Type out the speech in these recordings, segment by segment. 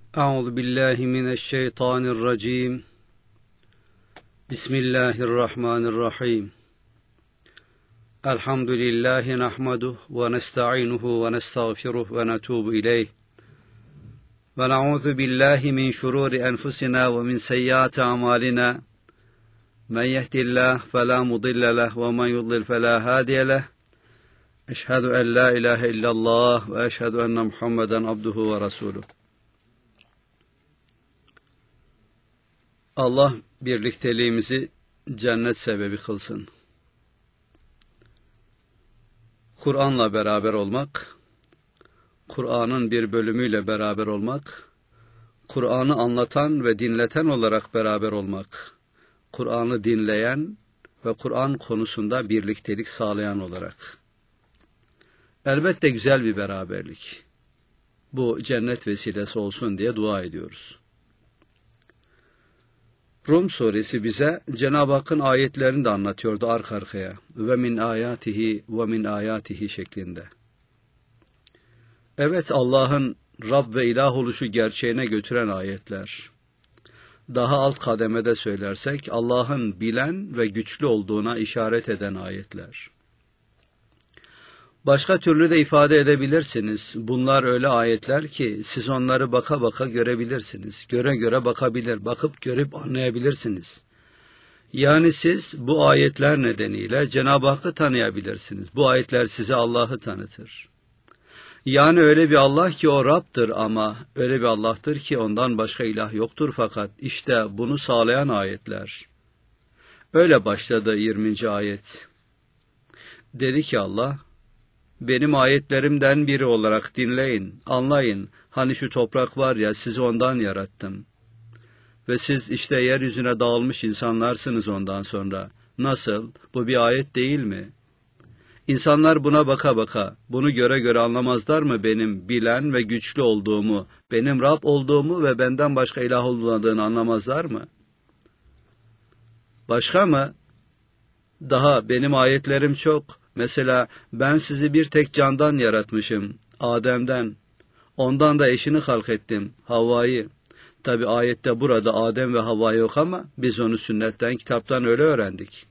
Euzu billahi mineşşeytanirracim. Bismillahirrahmanirrahim. Elhamdülillahi nahmeduhu ve nestaînuhu ve nestağfiruhu ve netûbü ileyh. Ve na'ûzu billahi min şurûri enfusina ve min seyyiâti a'mâlinâ. Men yehdihillahu felâ mudille lehu ve men yudlil felâ hâdiye lehu. Eşhedü en lâ ilâhe illallah ve eşhedü enne Muhammeden abduhu ve resûluh. Allah birlikteliğimizi cennet sebebi kılsın. Kur'an'la beraber olmak, Kur'an'ın bir bölümüyle beraber olmak, Kur'an'ı anlatan ve dinleten olarak beraber olmak, Kur'an'ı dinleyen ve Kur'an konusunda birliktelik sağlayan olarak. Elbette güzel bir beraberlik. Bu cennet vesilesi olsun diye dua ediyoruz. Rum suresi bize Cenab-ı Hakk'ın ayetlerini de anlatıyordu arka arkaya. Ve min ayatihi ve min ayatihi şeklinde. Evet, Allah'ın Rab ve ilah oluşu gerçeğine götüren ayetler. Daha alt kademede söylersek Allah'ın bilen ve güçlü olduğuna işaret eden ayetler. Başka türlü de ifade edebilirsiniz. Bunlar öyle ayetler ki siz onları baka baka görebilirsiniz. Göre göre bakabilir, bakıp görüp anlayabilirsiniz. Yani siz bu ayetler nedeniyle Cenab-ı Hakk'ı tanıyabilirsiniz. Bu ayetler size Allah'ı tanıtır. Yani öyle bir Allah ki o Rab'dır ama öyle bir Allah'tır ki ondan başka ilah yoktur, fakat işte bunu sağlayan ayetler. Öyle başladı 20. ayet. Dedi ki Allah, benim ayetlerimden biri olarak dinleyin, anlayın. Hani şu toprak var ya, sizi ondan yarattım. Ve siz işte yeryüzüne dağılmış insanlarsınız ondan sonra. Nasıl? Bu bir ayet değil mi? İnsanlar buna baka baka, bunu göre göre anlamazlar mı benim bilen ve güçlü olduğumu, benim Rab olduğumu ve benden başka ilah olmadığını anlamazlar mı? Başka mı? Daha benim ayetlerim çok. Mesela ben sizi bir tek candan yaratmışım, Adem'den. Ondan da eşini halk ettim, Havva'yı. Tabi ayette burada Adem ve Havva yok ama biz onu sünnetten, kitaptan öyle öğrendik.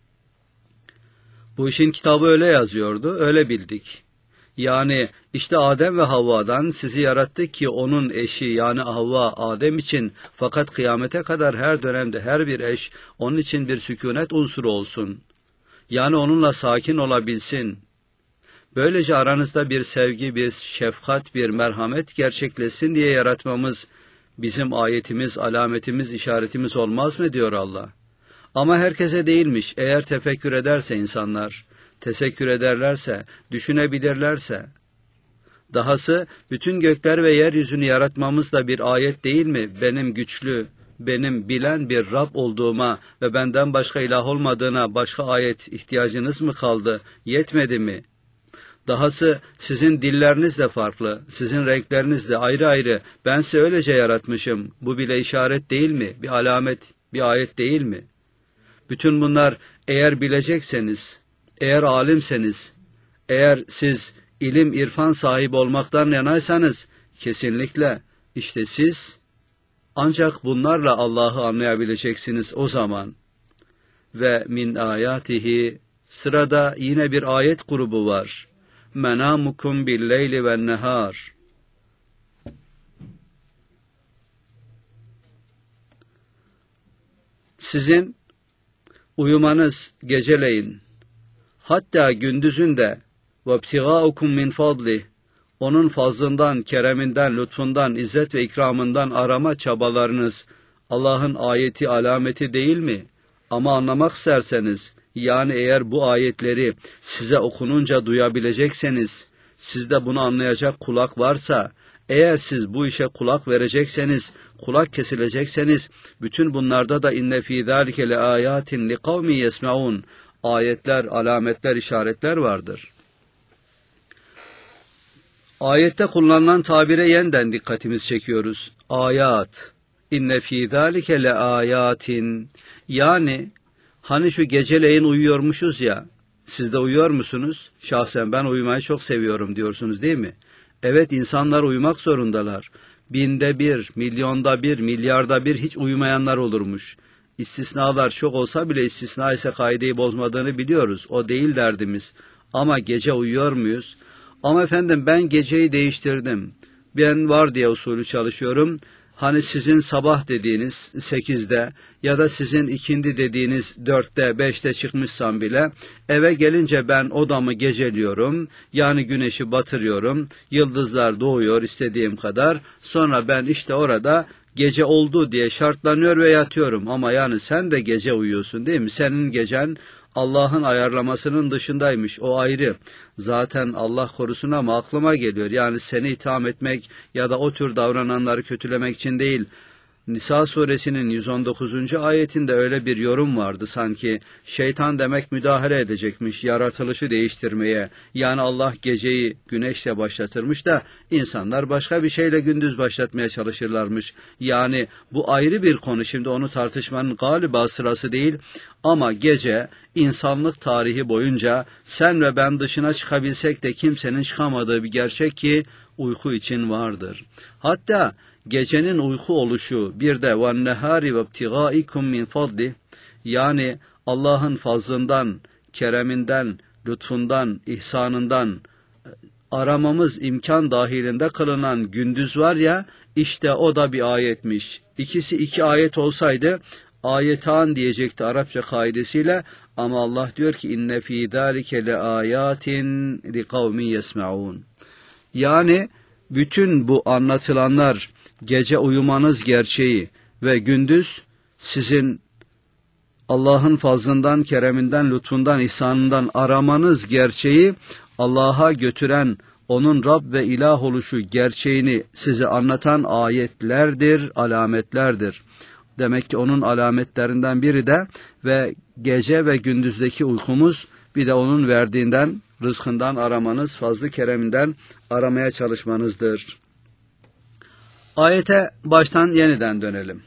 Bu işin kitabı öyle yazıyordu, öyle bildik. Yani işte Adem ve Havva'dan sizi yarattık ki onun eşi yani Havva Adem için, fakat kıyamete kadar her dönemde her bir eş onun için bir sükunet unsuru olsun. Yani onunla sakin olabilsin. Böylece aranızda bir sevgi, bir şefkat, bir merhamet gerçekleşsin diye yaratmamız bizim ayetimiz, alametimiz, işaretimiz olmaz mı diyor Allah. Ama herkese değilmiş. Eğer tefekkür ederse insanlar, tesekkür ederlerse, düşünebilirlerse. Dahası bütün gökler ve yeryüzünü yaratmamız da bir ayet değil mi? Benim güçlü, benim bilen bir Rab olduğuma ve benden başka ilah olmadığına başka ayet ihtiyacınız mı kaldı? Yetmedi mi? Dahası sizin dilleriniz de farklı, sizin renkleriniz de ayrı ayrı. Ben sizi öylece yaratmışım. Bu bile işaret değil mi? Bir alamet, bir ayet değil mi? Bütün bunlar eğer bilecekseniz, eğer alimseniz, eğer siz ilim, irfan sahibi olmaktan yanaysanız, kesinlikle işte siz ancak bunlarla Allah'ı anlayabileceksiniz o zaman. Ve min ayatihi, sırada yine bir ayet grubu var. Menamukum billeyli ven nehar. Sizin uyumanız geceleyin, hatta gündüzün de وَابْتِغَاءُكُمْ مِنْ فَضْلِهِ, onun fazlından, kereminden, lütfundan, izzet ve ikramından arama çabalarınız Allah'ın ayeti, alameti değil mi? Ama anlamak isterseniz, yani eğer bu ayetleri size okununca duyabilecekseniz, sizde bunu anlayacak kulak varsa, eğer siz bu işe kulak verecekseniz, kulak kesilecekseniz, bütün bunlarda da inne fî zâlike le âyâtin li kavmi yesmeûn, ayetler, alametler, işaretler vardır. Ayette kullanılan tabire yeniden dikkatimizi çekiyoruz. Ayat. İnne fî zâlike le âyâtin. Yani hani şu geceleyin uyuyormuşuz ya, siz de uyuyor musunuz? Şahsen ben uyumayı çok seviyorum diyorsunuz değil mi? Evet, insanlar uyumak zorundalar. binde bir, milyonda bir, milyarda bir hiç uyumayanlar olurmuş. İstisnalar çok olsa bile istisna ise kaideyi bozmadığını biliyoruz. O değil derdimiz. Ama gece uyuyor muyuz? Ama efendim ben geceyi değiştirdim. Ben var diye usulü çalışıyorum. Hani sizin sabah dediğiniz 8'de ya da sizin ikindi dediğiniz 4'te 5'te çıkmışsam bile eve gelince ben odamı geceliyorum. Yani güneşi batırıyorum. Yıldızlar doğuyor istediğim kadar. Sonra ben işte orada gece oldu diye şartlanıyor ve yatıyorum. Ama yani sen de gece uyuyorsun değil mi? Senin gecen Allah'ın ayarlamasının dışındaymış. O ayrı. Zaten Allah korusun ama aklıma geliyor. Yani seni itham etmek ya da o tür davrananları kötülemek için değil. Nisa suresinin 119. ayetinde öyle bir yorum vardı sanki şeytan demek müdahale edecekmiş yaratılışı değiştirmeye. Yani Allah geceyi güneşle başlatırmış da insanlar başka bir şeyle gündüz başlatmaya çalışırlarmış. Yani bu ayrı bir konu, şimdi onu tartışmanın galiba sırası değil ama gece insanlık tarihi boyunca sen ve ben dışına çıkabilsek de kimsenin çıkamadığı bir gerçek ki uyku için vardır. Hatta gecenin uyku oluşu bir de وَالنَّهَارِ وَابْتِغَائِكُمْ مِنْ فَضْلِ yani Allah'ın fazlından, kereminden, lütfundan, ihsanından aramamız imkan dahilinde kılınan gündüz var ya, işte o da bir ayetmiş. İkisi iki ayet olsaydı ayetan diyecekti Arapça kaidesiyle ama Allah diyor ki inne fî zâlike le âyâtin li kavmin yesme'ûn. Yani bütün bu anlatılanlar gece uyumanız gerçeği ve gündüz sizin Allah'ın fazlından, kereminden, lütfundan, ihsanından aramanız gerçeği Allah'a götüren onun Rab ve ilah oluşu gerçeğini size anlatan ayetlerdir, alametlerdir. Demek ki onun alametlerinden biri de ve gece ve gündüzdeki uykumuz bir de onun verdiğinden, rızkından aramanız, fazlı kereminden aramaya çalışmanızdır. Ayete baştan yeniden dönelim.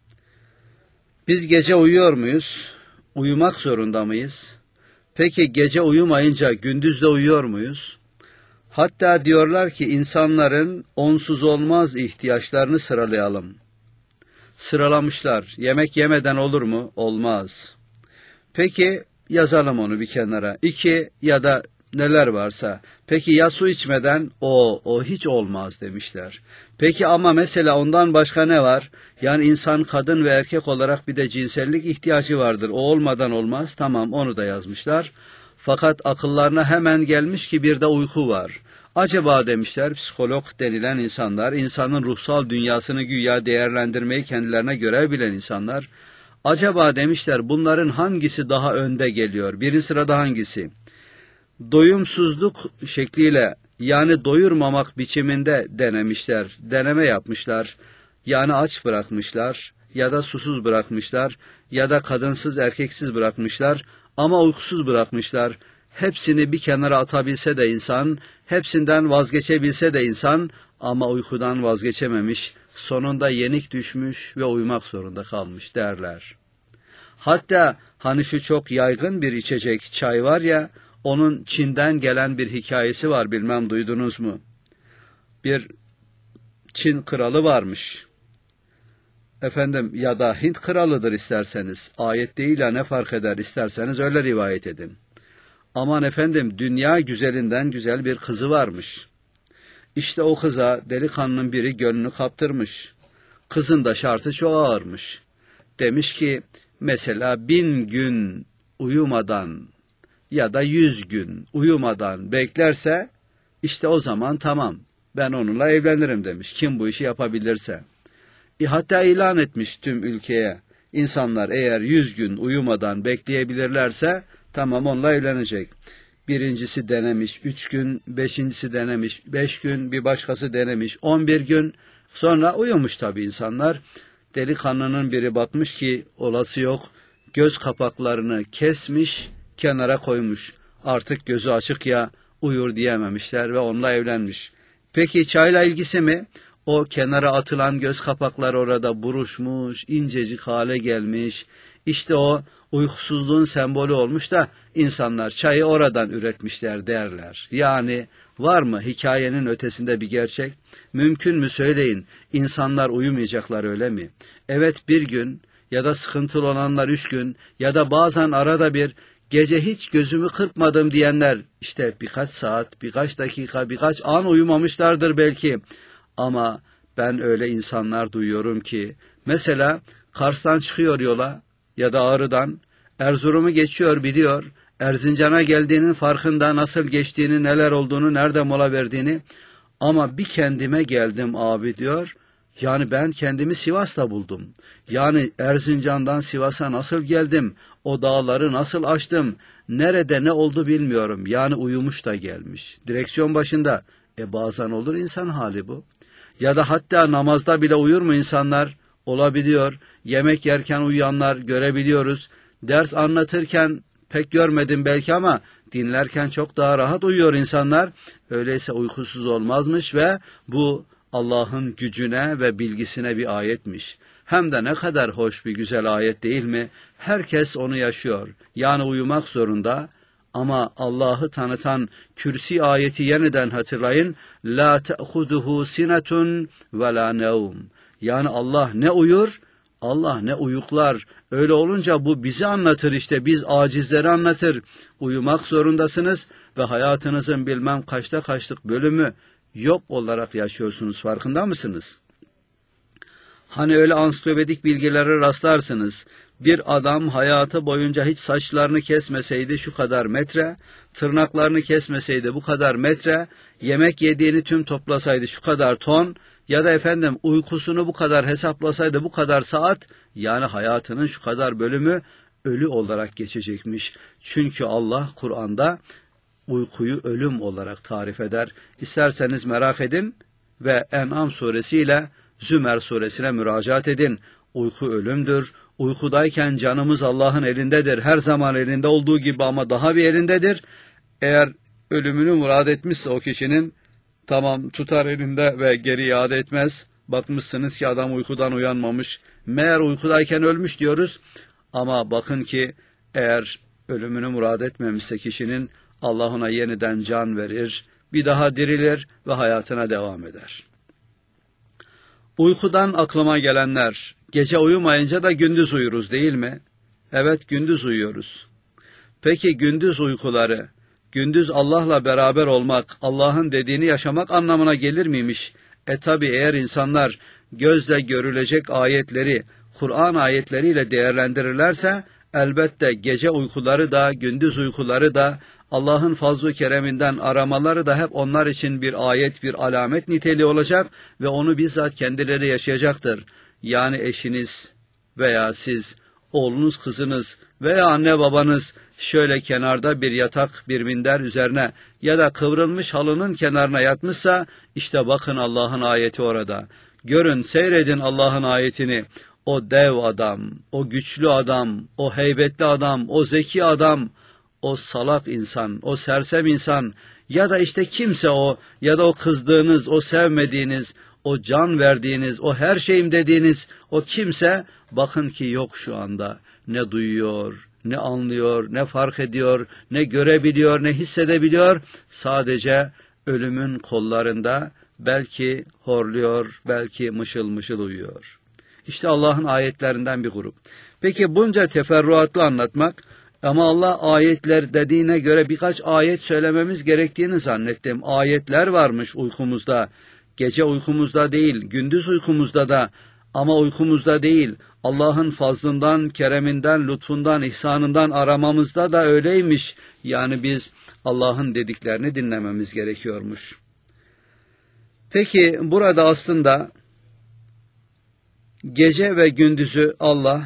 Biz gece uyuyor muyuz? Uyumak zorunda mıyız? Peki gece uyumayınca gündüz de uyuyor muyuz? Hatta diyorlar ki insanların onsuz olmaz ihtiyaçlarını sıralayalım. Sıralamışlar. Yemek yemeden olur mu? Olmaz. Peki yazalım onu bir kenara. 2 ya da neler varsa. Peki ya su içmeden? O hiç olmaz demişler. Peki ama mesela ondan başka ne var? Yani insan kadın ve erkek olarak bir de cinsellik ihtiyacı vardır. O olmadan olmaz. Tamam, onu da yazmışlar. Fakat akıllarına hemen gelmiş ki bir de uyku var. Acaba demişler psikolog denilen insanlar, insanın ruhsal dünyasını güya değerlendirmeyi kendilerine görev bilen insanlar, acaba demişler bunların hangisi daha önde geliyor? Birinci sırada hangisi? Doyumsuzluk şekliyle yani doyurmamak biçiminde denemişler, deneme yapmışlar. Yani aç bırakmışlar ya da susuz bırakmışlar ya da kadınsız erkeksiz bırakmışlar ama uykusuz bırakmışlar. Hepsini bir kenara atabilse de insan, hepsinden vazgeçebilse de insan ama uykudan vazgeçememiş, sonunda yenik düşmüş ve uyumak zorunda kalmış derler. Hatta hani şu çok yaygın bir içecek çay var ya, onun Çin'den gelen bir hikayesi var, bilmem duydunuz mu? Bir Çin kralı varmış. Efendim ya da Hint kralıdır isterseniz. Ayet değil ya ne fark eder, isterseniz öyle rivayet edin. Aman efendim dünya güzelinden güzel bir kızı varmış. İşte o kıza delikanlının biri gönlünü kaptırmış. Kızın da şartı çok ağırmış. Demiş ki mesela 1000 gün uyumadan ya da 100 gün uyumadan beklerse işte o zaman tamam ben onunla evlenirim demiş. Kim bu işi yapabilirse. Hatta ilan etmiş tüm ülkeye. İnsanlar eğer 100 gün uyumadan bekleyebilirlerse tamam onunla evlenecek. Birincisi denemiş 3 gün, beşincisi denemiş 5 gün, bir başkası denemiş 11 gün. Sonra uyumuş tabii insanlar. Delikanlının biri bakmış ki olası yok. Göz kapaklarını kesmiş, kenara koymuş. Artık gözü açık ya uyur diyememişler ve onunla evlenmiş. Peki çayla ilgisi mi? O kenara atılan göz kapakları orada buruşmuş, incecik hale gelmiş. İşte o uykusuzluğun sembolü olmuş da insanlar çayı oradan üretmişler derler. Yani var mı hikayenin ötesinde bir gerçek? Mümkün mü söyleyin, insanlar uyumayacaklar öyle mi? Evet, bir gün ya da sıkıntılı olanlar 3 gün ya da bazen arada bir gece hiç gözümü kırpmadım diyenler işte birkaç saat, birkaç dakika, birkaç an uyumamışlardır belki. Ama ben öyle insanlar duyuyorum ki mesela Kars'tan çıkıyor yola ya da Ağrı'dan, Erzurum'u geçiyor biliyor, Erzincan'a geldiğinin farkında, nasıl geçtiğini, neler olduğunu, nerede mola verdiğini, ama bir kendime geldim abi diyor. Yani ben kendimi Sivas'ta buldum. Yani Erzincan'dan Sivas'a nasıl geldim, o dağları nasıl aştım, nerede ne oldu bilmiyorum. Yani uyumuş da gelmiş. Direksiyon başında. Bazen olur insan hali bu. Ya da hatta namazda bile uyur mu insanlar? Olabiliyor. Yemek yerken uyuyanlar görebiliyoruz. Ders anlatırken pek görmedim belki ama dinlerken çok daha rahat uyuyor insanlar. Öyleyse uykusuz olmazmış ve bu Allah'ın gücüne ve bilgisine bir ayetmiş. Hem de ne kadar hoş bir güzel ayet değil mi? Herkes onu yaşıyor. Yani uyumak zorunda. Ama Allah'ı tanıtan Kürsi ayeti yeniden hatırlayın. La te'huduhu sinetun ve la nevm. Yani Allah ne uyur, Allah ne uyuklar. Öyle olunca bu bizi anlatır işte, biz acizleri anlatır. Uyumak zorundasınız ve hayatınızın bilmem kaçta kaçlık bölümü yok olarak yaşıyorsunuz, farkında mısınız? Hani öyle ansiklopedik bilgilere rastlarsınız. Bir adam hayatı boyunca hiç saçlarını kesmeseydi şu kadar metre, tırnaklarını kesmeseydi bu kadar metre, yemek yediğini tüm toplasaydı şu kadar ton, ya da efendim uykusunu bu kadar hesaplasaydı bu kadar saat, yani hayatının şu kadar bölümü ölü olarak geçecekmiş. Çünkü Allah Kur'an'da uykuyu ölüm olarak tarif eder. İsterseniz merak edin ve En'am suresiyle Zümer suresine müracaat edin. Uyku ölümdür. Uykudayken canımız Allah'ın elindedir. Her zaman elinde olduğu gibi ama daha bir elindedir. Eğer ölümünü murad etmişse o kişinin, tamam, tutar elinde ve geri iade etmez. Bakmışsınız ki adam uykudan uyanmamış. Meğer uykudayken ölmüş diyoruz. Ama bakın ki eğer ölümünü murad etmemişse kişinin, Allah ona yeniden can verir, bir daha dirilir ve hayatına devam eder. Uykudan aklıma gelenler, gece uyumayınca da gündüz uyuruz değil mi? Evet, gündüz uyuyoruz. Peki gündüz uykuları, gündüz Allah'la beraber olmak, Allah'ın dediğini yaşamak anlamına gelir miymiş? Tabi eğer insanlar gözle görülecek ayetleri, Kur'an ayetleriyle değerlendirirlerse, elbette gece uykuları da, gündüz uykuları da, Allah'ın fazl-ı kereminden aramaları da hep onlar için bir ayet, bir alamet niteliği olacak ve onu bizzat kendileri yaşayacaktır. Yani eşiniz veya siz, oğlunuz, kızınız veya anne babanız şöyle kenarda bir yatak, bir minder üzerine ya da kıvrılmış halının kenarına yatmışsa, işte bakın Allah'ın ayeti orada. Görün, seyredin Allah'ın ayetini. O dev adam, o güçlü adam, o heybetli adam, o zeki adam, o salak insan, o sersem insan ya da işte kimse o, ya da o kızdığınız, o sevmediğiniz, o can verdiğiniz, o her şeyim dediğiniz o kimse, bakın ki yok şu anda. Ne duyuyor, ne anlıyor, ne fark ediyor, ne görebiliyor, ne hissedebiliyor. Sadece ölümün kollarında, belki horluyor, belki mışıl mışıl uyuyor. İşte Allah'ın ayetlerinden bir grup. Peki bunca teferruatlı anlatmak, ama Allah ayetler dediğine göre birkaç ayet söylememiz gerektiğini zannettim. Ayetler varmış uykumuzda. Gece uykumuzda değil, gündüz uykumuzda da, ama uykumuzda değil, Allah'ın fazlından, kereminden, lütfundan, ihsanından aramamızda da öyleymiş. Yani biz Allah'ın dediklerini dinlememiz gerekiyormuş. Peki burada aslında gece ve gündüzü Allah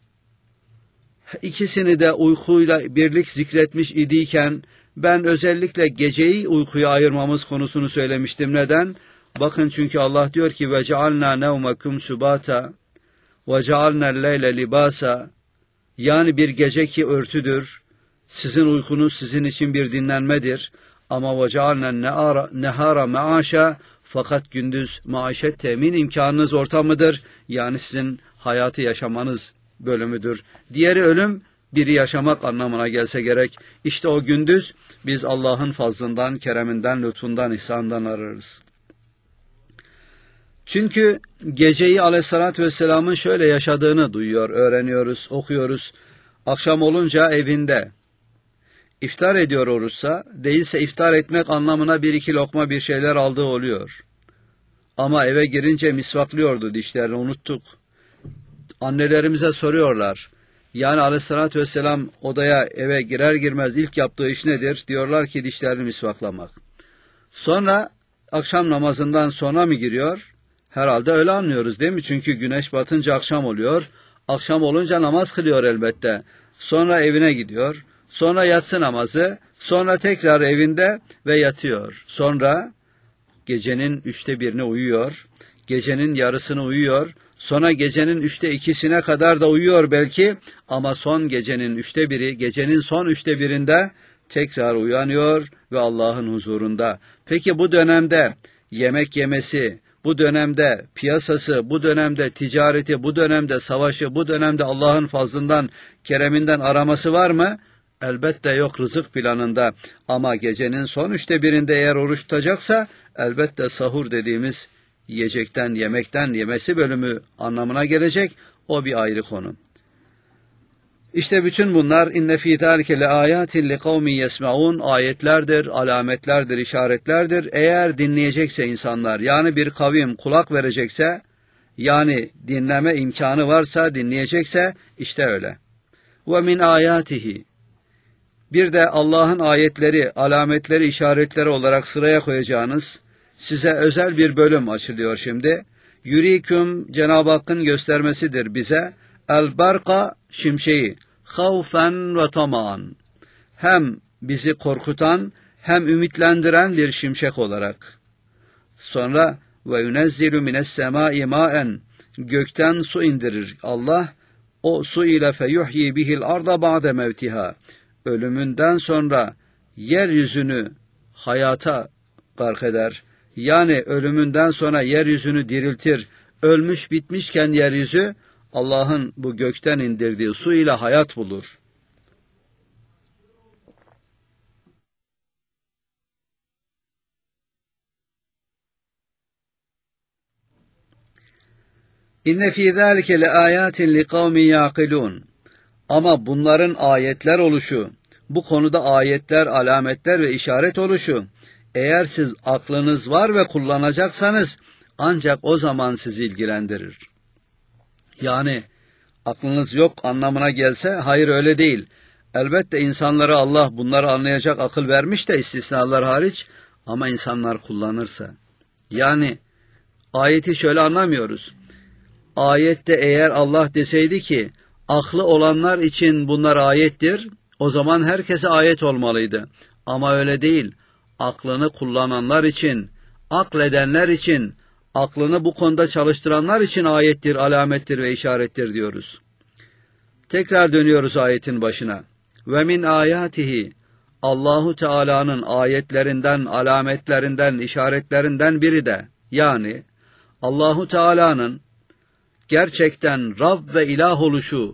ikisini de uykuyla birlik zikretmiş idiyken, ben özellikle geceyi uykuya ayırmamız konusunu söylemiştim. Neden? Bakın, çünkü Allah diyor ki وَجَعَلْنَا نَوْمَكُمْ سُبَاتًا وَجَعَلْنَا اللَّيْلَ لِبَاسًا. Yani bir gece ki örtüdür, sizin uykunuz sizin için bir dinlenmedir. Ama وَجَعَلْنَا النَّهَارَ مَعَاشًا. Fakat gündüz maişet temin imkanınız ortamıdır. Yani sizin hayatı yaşamanız bölümüdür. Diğeri ölüm, diri yaşamak anlamına gelse gerek. İşte o gündüz biz Allah'ın fazlından, kereminden, lütfundan, ihsanından ararız. Çünkü geceyi Aleyhisselatü Vesselam'ın şöyle yaşadığını duyuyor, öğreniyoruz, okuyoruz. Akşam olunca evinde iftar ediyor oruçsa, değilse iftar etmek anlamına bir iki lokma bir şeyler aldığı oluyor. Ama eve girince misvaklıyordu, dişlerini unuttuk. Annelerimize soruyorlar. Yani Aleyhisselatü Vesselam odaya eve girer girmez ilk yaptığı iş nedir? Diyorlar ki dişlerini misvaklamak. Sonra akşam namazından sonra mı giriyor? Herhalde öyle anlıyoruz değil mi? Çünkü güneş batınca akşam oluyor. Akşam olunca namaz kılıyor elbette. Sonra evine gidiyor. Sonra yatsı namazı. Sonra tekrar evinde ve yatıyor. Sonra gecenin 1/3 uyuyor. Gecenin yarısını uyuyor. Sonra gecenin 2/3'üne kadar da uyuyor belki. Ama son gecenin 1/3, gecenin son 1/3'inde tekrar uyanıyor ve Allah'ın huzurunda. Peki bu dönemde yemek yemesi, bu dönemde piyasası, bu dönemde ticareti, bu dönemde savaşı, bu dönemde Allah'ın fazlından, kereminden araması var mı? Elbette yok rızık planında. Ama gecenin son 1/3'inde eğer oruç tutacaksa elbette sahur dediğimiz yiyecekten, yemekten yemesi bölümü anlamına gelecek. O bir ayrı konu. İşte bütün bunlar inne fî zâlike leâyâtin liqavmin yesmeûn ayetlerdir, alametlerdir, işaretlerdir. Eğer dinleyecekse insanlar, yani bir kavim kulak verecekse, yani dinleme imkanı varsa, dinleyecekse işte öyle. Ve min âyâtihi. Bir de Allah'ın ayetleri, alametleri, işaretleri olarak sıraya koyacağınız size özel bir bölüm açılıyor şimdi. Yüriküm Cenab-ı Hakk'ın göstermesidir bize. El-barka şimşeği, havfen ve tamaan. Hem bizi korkutan hem ümitlendiren bir şimşek olarak. Sonra ve yunezzilu mines semai maen. Gökten su indirir Allah. O su ile feyuhyi bihil arda ba'de mevtiha. Ölümünden sonra yeryüzünü hayata gark eder. Yani ölümünden sonra yeryüzünü diriltir. Ölmüş bitmişken yeryüzü Allah'ın bu gökten indirdiği su ile hayat bulur. İnne fî zâlike leâyâtin liqavmin yâkilûn. Ama bunların ayetler oluşu, bu konuda ayetler, alametler ve işaret oluşu, eğer siz aklınız var ve kullanacaksanız ancak o zaman sizi ilgilendirir. Yani aklınız yok anlamına gelse hayır öyle değil. Elbette insanlara Allah bunları anlayacak akıl vermiş de istisnalar hariç, ama insanlar kullanırsa. Yani ayeti şöyle anlamıyoruz. Ayette eğer Allah deseydi ki aklı olanlar için bunlar ayettir, o zaman herkese ayet olmalıydı. Ama öyle değil. Aklını kullananlar için, akledenler için, aklını bu konuda çalıştıranlar için ayettir, alamettir ve işarettir diyoruz. Tekrar dönüyoruz ayetin başına. Ve min ayatihi, Allahu Teala'nın ayetlerinden, alametlerinden, işaretlerinden biri de, yani Allahu Teala'nın gerçekten Rab ve ilah oluşu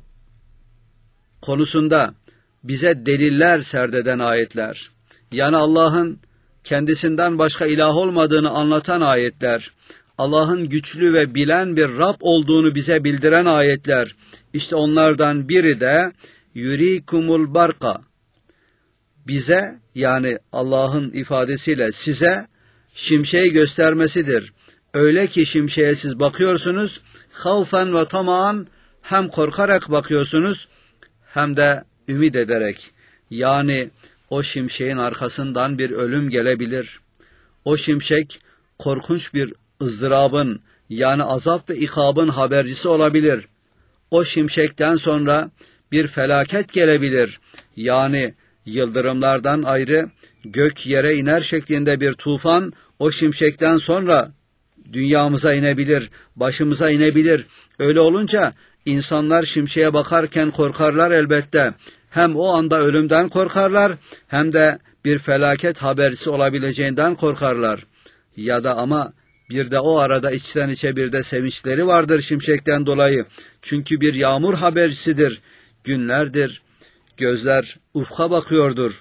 konusunda bize deliller serdeden ayetler, yani Allah'ın kendisinden başka ilah olmadığını anlatan ayetler, Allah'ın güçlü ve bilen bir Rab olduğunu bize bildiren ayetler, işte onlardan biri de yurikumul barka, bize, yani Allah'ın ifadesiyle size şimşeği göstermesidir. Öyle ki şimşeğe siz bakıyorsunuz, havfen ve tamaan, hem korkarak bakıyorsunuz hem de ümit ederek. Yani o şimşeğin arkasından bir ölüm gelebilir. O şimşek korkunç bir ızdırabın, yani azap ve ikabın habercisi olabilir. O şimşekten sonra bir felaket gelebilir. Yani yıldırımlardan ayrı gök yere iner şeklinde bir tufan o şimşekten sonra dünyamıza inebilir, başımıza inebilir. Öyle olunca insanlar şimşeğe bakarken korkarlar elbette. Hem o anda ölümden korkarlar, hem de bir felaket habercisi olabileceğinden korkarlar. Ya da ama bir de o arada içten içe bir de sevinçleri vardır şimşekten dolayı. Çünkü bir yağmur habercisidir. Günlerdir Gözler ufka bakıyordur.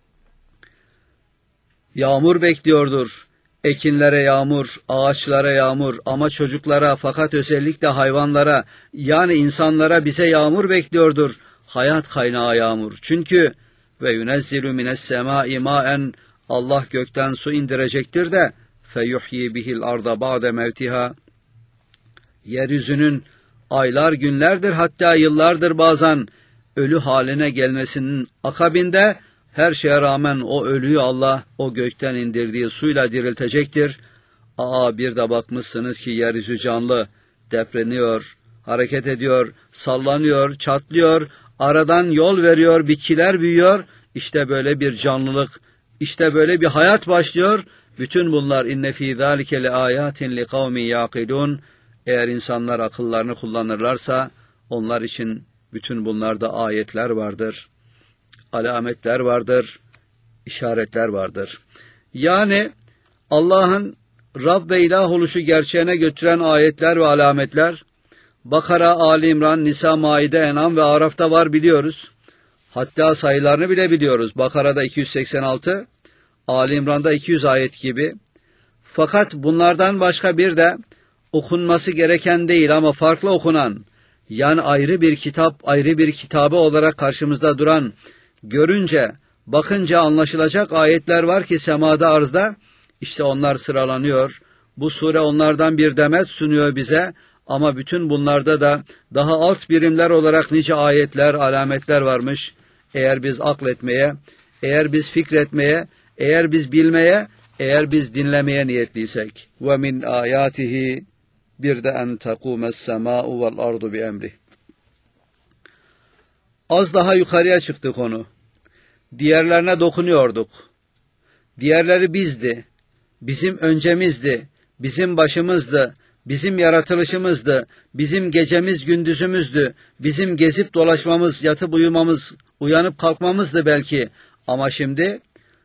Yağmur bekliyordur. Ekinlere yağmur, ağaçlara yağmur ama çocuklara fakat özellikle hayvanlara yani insanlara bize yağmur bekliyordur. Hayat kaynağı yağmur. Çünkü ve yunezzilu mines semai maen Allah gökten su indirecektir de feyuhyi bihil arda ba'de mevtiha yeryüzünün aylar günlerdir hatta yıllardır bazen ölü haline gelmesinin akabinde her şeye rağmen o ölüyü Allah o gökten indirdiği suyla diriltecektir. Bir de bakmışsınız ki yeryüzü canlı, depreniyor, hareket ediyor, sallanıyor, çatlıyor, aradan yol veriyor, bitkiler büyüyor. İşte böyle bir canlılık, işte böyle bir hayat başlıyor. Bütün bunlar inne fî zâlike le âyâtin li kavmin yâkilûn. Eğer insanlar akıllarını kullanırlarsa onlar için bütün bunlarda ayetler vardır, alametler vardır, işaretler vardır. Yani Allah'ın Rab ve ilah oluşu gerçeğine götüren ayetler ve alametler Bakara, Ali İmran, Nisa, Maide, En'am ve Araf'ta var biliyoruz. Hatta sayılarını bile biliyoruz. Bakara'da 286, Ali İmran'da 200 ayet gibi. Fakat bunlardan başka bir de okunması gereken değil ama farklı okunan, yani ayrı bir kitap, ayrı bir kitabı olarak karşımızda duran, görünce, bakınca anlaşılacak ayetler var ki semada arzda, işte onlar sıralanıyor. Bu sure onlardan bir demet sunuyor bize ama bütün bunlarda da daha alt birimler olarak nice ayetler, alametler varmış. Eğer biz akletmeye, eğer biz fikretmeye, eğer biz bilmeye, eğer biz dinlemeye niyetliysek. Ve min ayatihi bir de en tekumes semâ'u vel ardu bi emrih. Az daha yukarıya çıktı konu. Diğerlerine dokunuyorduk. Diğerleri bizdi. Bizim öncemizdi. Bizim başımızdı. Bizim yaratılışımızdı. Bizim gecemiz gündüzümüzdü. Bizim gezip dolaşmamız, yatıp uyumamız, uyanıp kalkmamızdı belki. Ama şimdi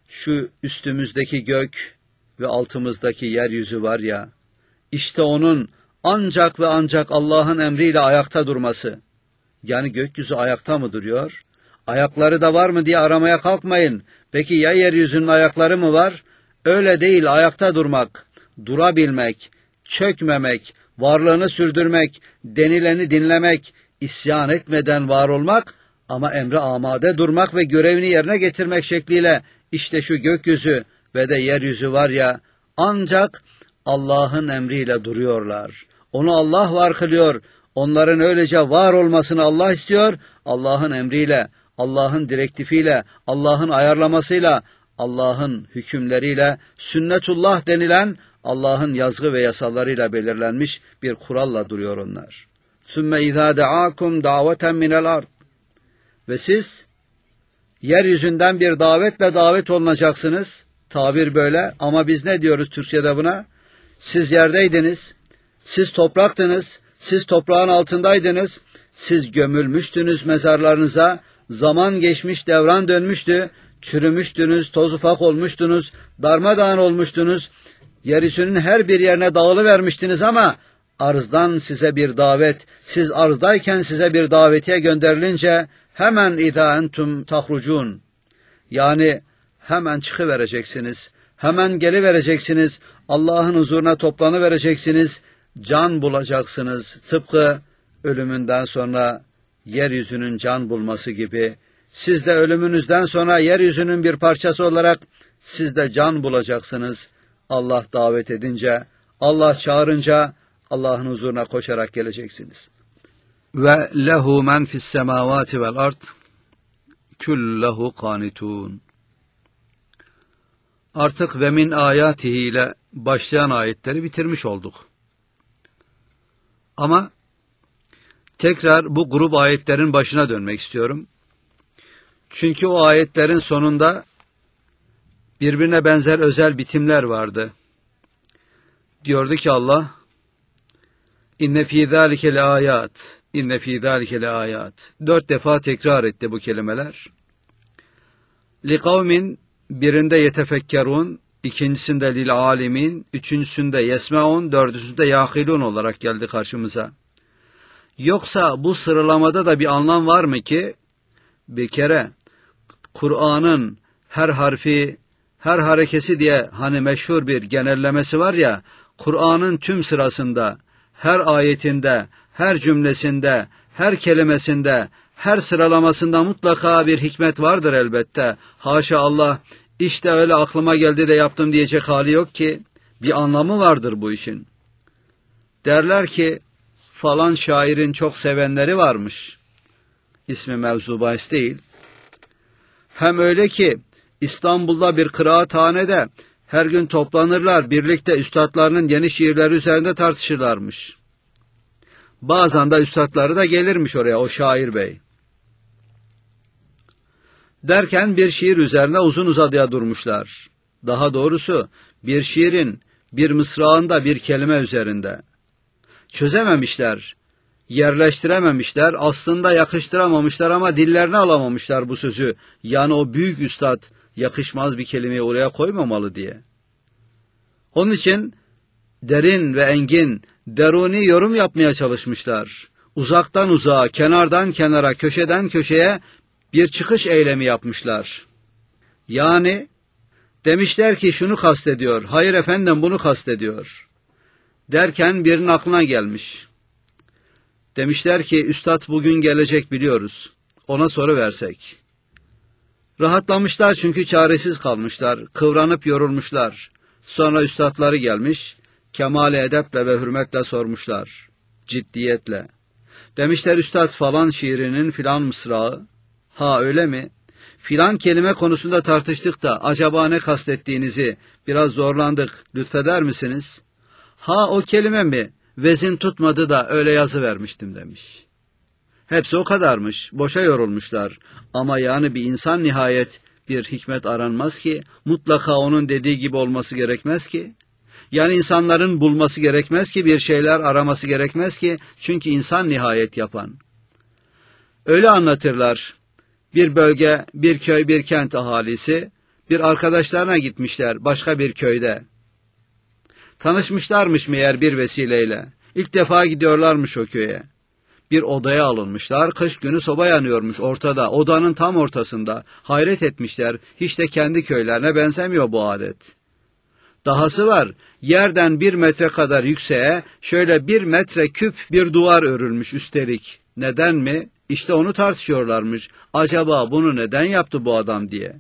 şu üstümüzdeki gök ve altımızdaki yeryüzü var ya, işte onun ancak ve ancak Allah'ın emriyle ayakta durması. Yani gökyüzü ayakta mı duruyor? Ayakları da var mı diye aramaya kalkmayın. Peki ya yeryüzünün ayakları mı var? Öyle değil, ayakta durmak, durabilmek, çökmemek, varlığını sürdürmek, denileni dinlemek, isyan etmeden var olmak ama emre amade durmak ve görevini yerine getirmek şekliyle işte şu gökyüzü ve de yeryüzü var ya ancak Allah'ın emriyle duruyorlar. Onu Allah var kılıyor. Onların öylece var olmasını Allah istiyor. Allah'ın emriyle, Allah'ın direktifiyle, Allah'ın ayarlamasıyla, Allah'ın hükümleriyle, sünnetullah denilen Allah'ın yazgı ve yasalarıyla belirlenmiş bir kuralla duruyor onlar. ثُمَّ اِذَا دَعَاكُمْ دَعْوَةً مِنَ الْأَرْضِ Ve siz yeryüzünden bir davetle davet olunacaksınız. Tabir böyle ama biz ne diyoruz Türkçe'de buna? Siz yerdeydiniz, siz topraktınız, siz toprağın altındaydınız, siz gömülmüştünüz mezarlarınıza, zaman geçmiş, devran dönmüştü, çürümüştünüz, toz ufak olmuştunuz, darmadağın olmuştunuz, yeryüzünün her bir yerine dağılıvermiştiniz ama arzdan size bir davet, siz arzdayken size bir davetiye gönderilince hemen اِذَا اَنْتُمْ تَخْرُجُونَ yani hemen çıkıvereceksiniz, hemen gelivereceksiniz, Allah'ın huzuruna toplanıvereceksiniz, can bulacaksınız. Tıpkı ölümünden sonra yeryüzünün can bulması gibi, siz de ölümünüzden sonra yeryüzünün bir parçası olarak siz de can bulacaksınız. Allah davet edince, Allah çağırınca Allah'ın huzuruna koşarak geleceksiniz. Ve lehu men fis semavati vel ard kulluhu kanitun. Artık ve min ayatihi ile başlayan ayetleri bitirmiş olduk. Ama tekrar bu grup ayetlerin başına dönmek istiyorum. Çünkü o ayetlerin sonunda birbirine benzer özel bitimler vardı. Diyordu ki Allah, İnne fî zâlike le âyât, inne fî zâlike le âyât. 4 defa tekrar etti bu kelimeler. Li kavmin birinde yetefekkerun, ikincisinde lil alimin, üçüncüsünde yesmeun, dördüncüsünde yakilun olarak geldi karşımıza. Yoksa bu sıralamada da bir anlam var mı ki Bir kere Kur'an'ın her harfi, her harekesi diye hani meşhur bir genellemesi var ya, Kur'an'ın tüm sırasında, her ayetinde, her cümlesinde, her kelimesinde, her sıralamasında mutlaka bir hikmet vardır elbette. Haşa Allah, işte öyle aklıma geldi de yaptım diyecek hali yok ki, bir anlamı vardır bu işin. Derler ki, falan şairin çok sevenleri varmış. İsmi mevzu bahis değil. Hem öyle ki, İstanbul'da bir kıraathanede her gün toplanırlar, birlikte üstadlarının yeni şiirleri üzerinde tartışırlarmış. Bazen de üstadları da gelirmiş oraya, o şair bey. Derken bir şiir üzerine uzun uzadıya durmuşlar. Daha doğrusu bir şiirin bir mısrağında bir kelime üzerinde. Çözememişler, yerleştirememişler, aslında yakıştıramamışlar ama dillerine alamamışlar bu sözü. Yani o büyük üstad yakışmaz bir kelimeyi oraya koymamalı diye. Onun için derin ve engin, deruni yorum yapmaya çalışmışlar. Uzaktan uzağa, kenardan kenara, köşeden köşeye bir çıkış eylemi yapmışlar. Yani demişler ki şunu kastediyor, hayır efendim bunu kastediyor. Derken birinin aklına gelmiş. Demişler ki üstad bugün gelecek biliyoruz, ona soru versek. Rahatlamışlar çünkü çaresiz kalmışlar, kıvranıp yorulmuşlar. Sonra üstadları gelmiş, kemal-i edeple ve hürmetle sormuşlar, ciddiyetle. Demişler üstad falan şiirinin filan mısrağı, ha öyle mi? Filan kelime konusunda tartıştık da acaba ne kastettiğinizi biraz zorlandık, lütfeder misiniz? Ha o kelime mi? Vezin tutmadı da öyle yazı vermiştim demiş. Hepsi o kadarmış, boşa yorulmuşlar. Ama yani bir insan nihayet bir hikmet aranmaz ki, mutlaka onun dediği gibi olması gerekmez ki. Yani insanların bulması gerekmez ki, bir şeyler araması gerekmez ki, çünkü insan nihayet yapan. Öyle anlatırlar. Bir bölge, bir köy, bir kent ahalisi, bir arkadaşlarına gitmişler başka bir köyde. Tanışmışlarmış meğer bir vesileyle. İlk defa gidiyorlarmış o köye. Bir odaya alınmışlar, kış günü soba yanıyormuş ortada, odanın tam ortasında. Hayret etmişler, hiç de kendi köylerine benzemiyor bu adet. Dahası var, yerden 1 metre kadar yükseğe şöyle 1 metre küp bir duvar örülmüş üstelik. Neden mi? İşte onu tartışıyorlarmış. Acaba bunu neden yaptı bu adam diye.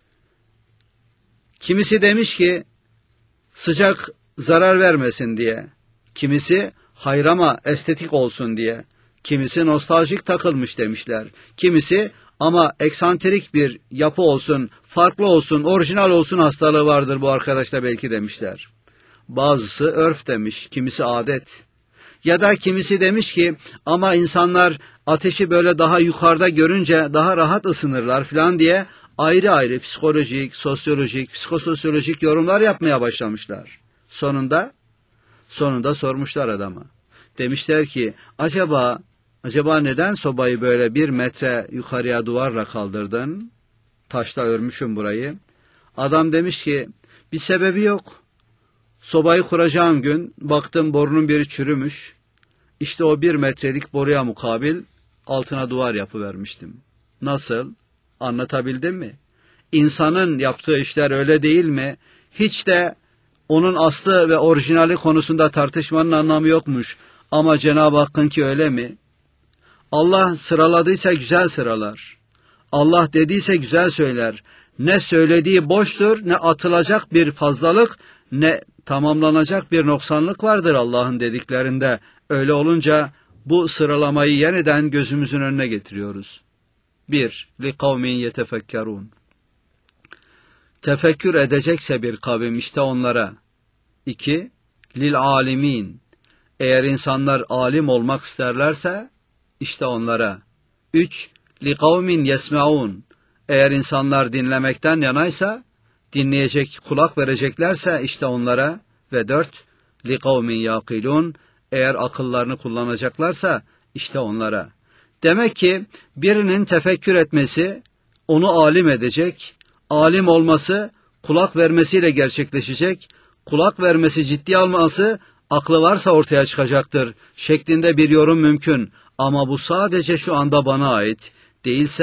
Kimisi demiş ki sıcak zarar vermesin diye. Kimisi hayrama estetik olsun diye. Kimisi nostaljik takılmış demişler. Kimisi ama eksantrik bir yapı olsun, farklı olsun, orijinal olsun hastalığı vardır bu arkadaşta belki demişler. Bazısı örf demiş, kimisi adet. Ya da kimisi demiş ki ama insanlar ateşi böyle daha yukarıda görünce daha rahat ısınırlar falan diye ayrı ayrı psikolojik, sosyolojik, psikososyolojik yorumlar yapmaya başlamışlar. Sonunda sormuşlar adama. Demişler ki acaba neden sobayı böyle 1 metre yukarıya duvarla kaldırdın? Taşla örmüşüm burayı. Adam demiş ki bir sebebi yok. Sobayı kuracağım gün baktım borunun biri çürümüş. İşte o 1 metrelik boruya mukabil altına duvar yapıvermiştim. Nasıl? Anlatabildim mi? İnsanın yaptığı işler öyle değil mi? Hiç de onun aslı ve orijinali konusunda tartışmanın anlamı yokmuş. Ama Cenab-ı Hakk'ınki öyle mi? Allah sıraladıysa güzel sıralar. Allah dediyse güzel söyler. Ne söylediği boştur, ne atılacak bir fazlalık, ne tamamlanacak bir noksanlık vardır Allah'ın dediklerinde. Öyle olunca bu sıralamayı yeniden gözümüzün önüne getiriyoruz. 1. لِقَوْمٍ يَتَفَكَّرُونَ Tefekkür edecekse bir kavim işte onlara. 2. لِلْعَالِمِينَ Eğer insanlar alim olmak isterlerse işte onlara. 3. لِقَوْمٍ يَسْمَعُونَ Eğer insanlar dinlemekten yanaysa, dinleyecek, kulak vereceklerse işte onlara. Ve 4. لِقَوْمٍ يَعْقِلُونَ Eğer akıllarını kullanacaklarsa işte onlara. Demek ki birinin tefekkür etmesi onu alim edecek, alim olması kulak vermesiyle gerçekleşecek, kulak vermesi ciddiye alması aklı varsa ortaya çıkacaktır şeklinde bir yorum mümkün. Ama bu sadece şu anda bana ait, değilse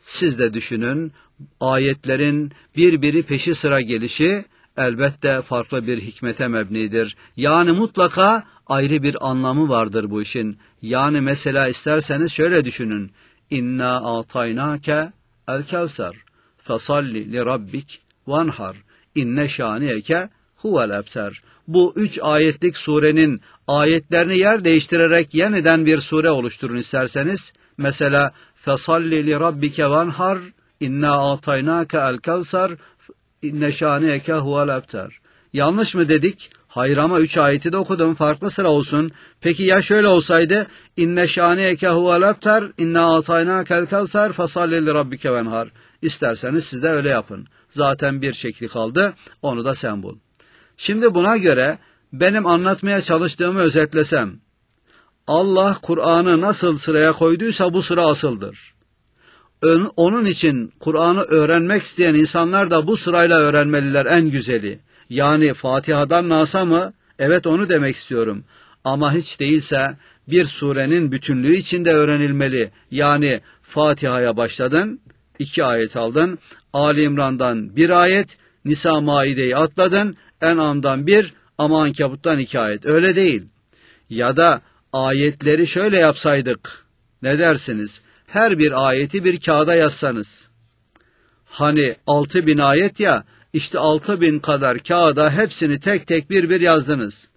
siz de düşünün, ayetlerin birbiri peşi sıra gelişi elbette farklı bir hikmete mebnidir. Yani mutlaka ayrı bir anlamı vardır bu işin. Yani mesela isterseniz şöyle düşünün. İnna ataynake el kevser fesalli li rabbik vanhar inne şaniyeke huvel ebter. Bu 3 ayetlik surenin ayetlerini yer değiştirerek yeniden bir sure oluşturun isterseniz. Mesela fesalli li rabbike vanhar inna ataynake el kevser inne şaniyeke huvel ebter. Yanlış mı dedik? Hayır, ama 3 ayeti de okudum. Farklı sıra olsun. Peki ya şöyle olsaydı? İnne şaniyeke huvel ebter inna ataynakel kevser fesalli li rabbike venhar. İsterseniz siz de öyle yapın. Zaten bir şekli kaldı. Onu da sen bul. Şimdi buna göre benim anlatmaya çalıştığımı özetlesem, Allah Kur'an'ı nasıl sıraya koyduysa bu sıra asıldır. Onun için Kur'an'ı öğrenmek isteyen insanlar da bu sırayla öğrenmeliler, en güzeli. Yani Fatiha'dan Nas'a mı? Evet, onu demek istiyorum. Ama hiç değilse bir surenin bütünlüğü içinde öğrenilmeli. Yani Fatiha'ya başladın, 2 ayet aldın. Ali İmran'dan 1 ayet, Nisa Maide'yi atladın. En'am'dan 1 ama Ankebut'tan 2 ayet. Öyle değil. Ya da ayetleri şöyle yapsaydık. Ne dersiniz? Her bir ayeti bir kağıda yazsanız. Hani 6000 ayet ya, işte 6000 kadar kağıda hepsini tek tek bir yazdınız.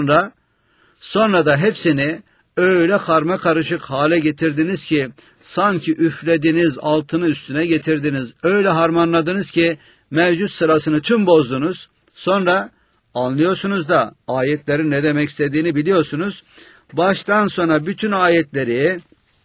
Sonra da hepsini öyle karma karışık hale getirdiniz ki sanki üflediniz, altını üstüne getirdiniz. Öyle harmanladınız ki mevcut sırasını tüm bozdunuz. Sonra anlıyorsunuz da ayetlerin ne demek istediğini biliyorsunuz. Baştan sona bütün ayetleri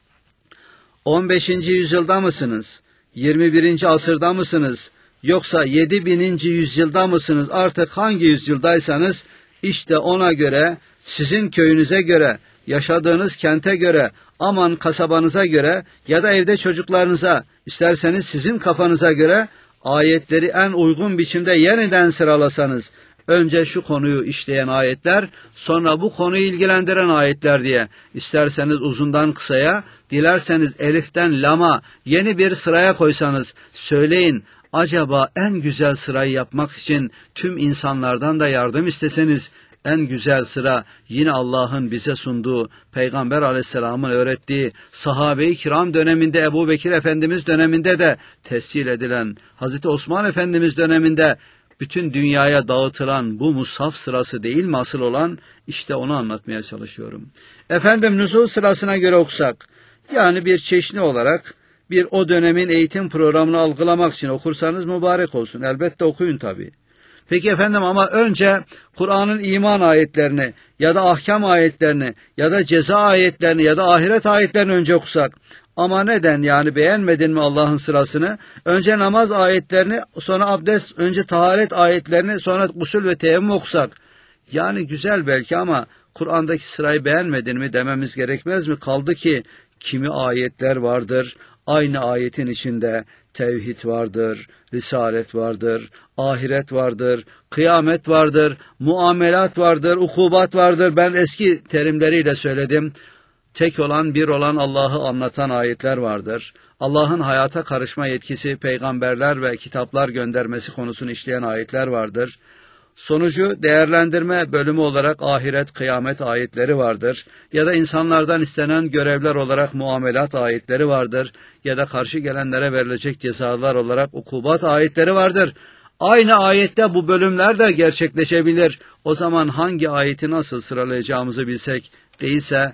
15. yüzyılda mısınız? 21. asırda mısınız? Yoksa 7000. yüzyılda mısınız? Artık hangi yüzyıldaysanız işte ona göre, sizin köyünüze göre, yaşadığınız kente göre, aman kasabanıza göre ya da evde çocuklarınıza, isterseniz sizin kafanıza göre ayetleri en uygun biçimde yeniden sıralasanız, önce şu konuyu işleyen ayetler, sonra bu konuyu ilgilendiren ayetler diye, isterseniz uzundan kısaya, dilerseniz eliften lama yeni bir sıraya koysanız, söyleyin, acaba en güzel sırayı yapmak için tüm insanlardan da yardım isteseniz, en güzel sıra yine Allah'ın bize sunduğu, Peygamber aleyhisselamın öğrettiği, sahabe-i kiram döneminde, Ebu Bekir Efendimiz döneminde de tescil edilen, Hazreti Osman Efendimiz döneminde bütün dünyaya dağıtılan bu mushaf sırası değil mi asıl olan? İşte onu anlatmaya çalışıyorum. Efendim, nüzul sırasına göre okusak, yani bir çeşni olarak bir o dönemin eğitim programını algılamak için okursanız mübarek olsun. Elbette okuyun tabii. Peki efendim, ama önce Kur'an'ın iman ayetlerini ya da ahkam ayetlerini ya da ceza ayetlerini ya da ahiret ayetlerini önce okusak. Ama neden, yani beğenmedin mi Allah'ın sırasını? Önce namaz ayetlerini, sonra abdest, önce taharet ayetlerini, sonra gusül ve teyemmüm okusak. Yani güzel belki ama Kur'an'daki sırayı beğenmedin mi dememiz gerekmez mi? Kaldı ki kimi ayetler vardır, aynı ayetin içinde tevhid vardır, risalet vardır, ahiret vardır, kıyamet vardır, muamelat vardır, ukubat vardır. Ben eski terimleriyle söyledim. Tek olan, bir olan Allah'ı anlatan ayetler vardır. Allah'ın hayata karışma yetkisi, peygamberler ve kitaplar göndermesi konusunu işleyen ayetler vardır. Sonucu değerlendirme bölümü olarak ahiret, kıyamet ayetleri vardır. Ya da insanlardan istenen görevler olarak muamelat ayetleri vardır. Ya da karşı gelenlere verilecek cezalar olarak ukubat ayetleri vardır. Aynı ayette bu bölümler de gerçekleşebilir. O zaman hangi ayeti nasıl sıralayacağımızı bilsek, değilse